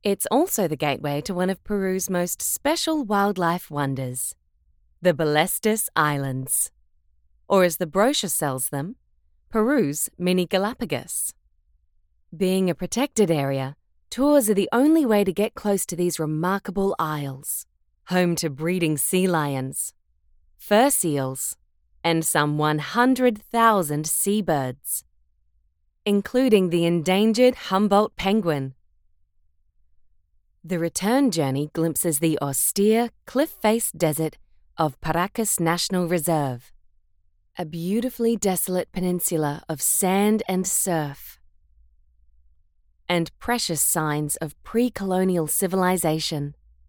It's also the gateway to one of Peru's most special wildlife wonders, the Ballestas Islands, or as the brochure sells them, Peru's mini Galapagos. Being a protected area, tours are the only way to get close to these remarkable isles, home to breeding sea lions, fur seals, and some 100,000 seabirds, including the endangered Humboldt penguin. The return journey glimpses the austere, cliff-faced desert of Paracas National Reserve, a beautifully desolate peninsula of sand and surf, and precious signs of pre-colonial civilization.